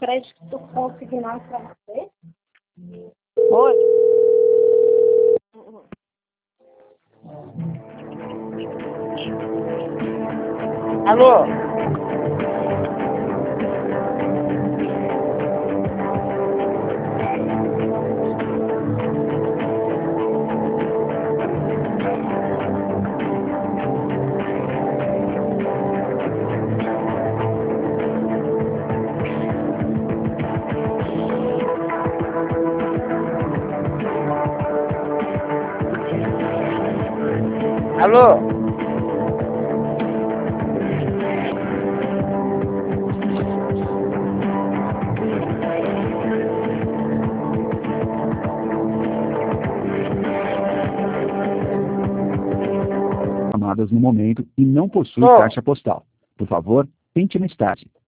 crédito consignado para você? Oi. Alô? Alô? Chamadas no momento e não possui caixa postal. Por favor, tente mais tarde.